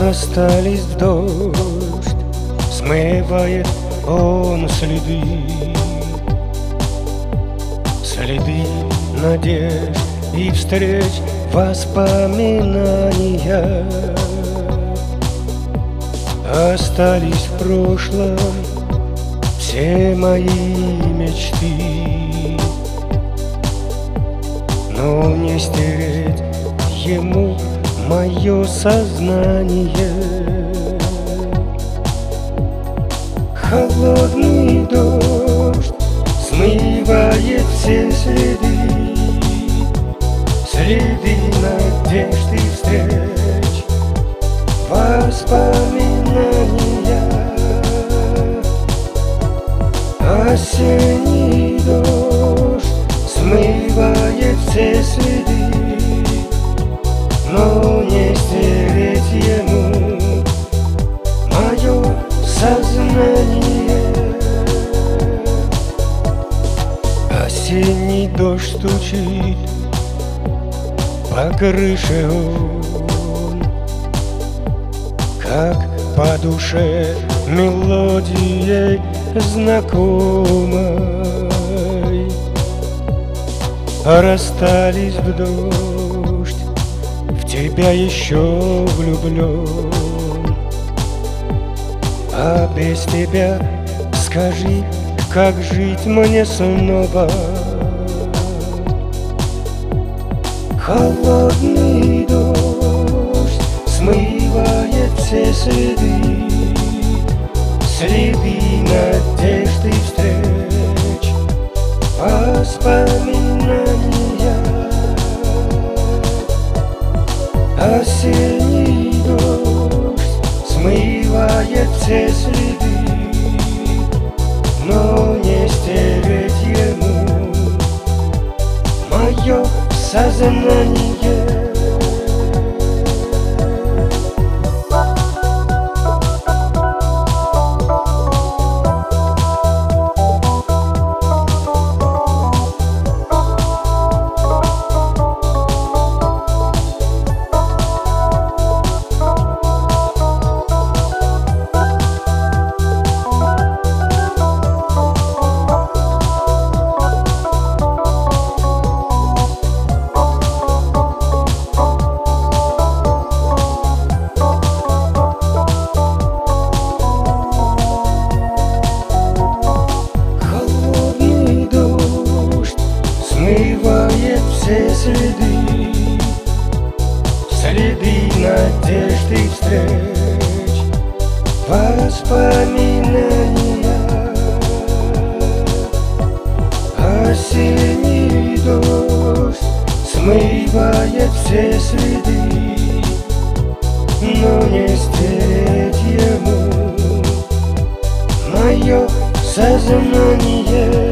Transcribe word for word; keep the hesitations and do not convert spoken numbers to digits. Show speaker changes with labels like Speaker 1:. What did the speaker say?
Speaker 1: остались в дождь, смывает он следы, следы надежд и встреч, воспоминания остались в прошлом все мои мечты, но не стереть ему мое сознание. Холодный дождь смывает все следы, следы надежд и встреч, воспоминания. Осенний дождь смывает все следы, но не стереть ему мое сознание. Осенний дождь стучит по крыше он, как по душе мелодией знакомой. Расстались в дождь, в тебя еще влюблен, а без тебя скажи, как жить мне снова. Холодный дождь смывает все следы, следы надежд и встреч, воспоминания. Осенний дождь смывает все следы, но не стереть ему мое сознание. Смывает все следы, следы надежд и встреч, воспоминания. Осенний дождь смывает все следы, но не стереть ему мое сознание.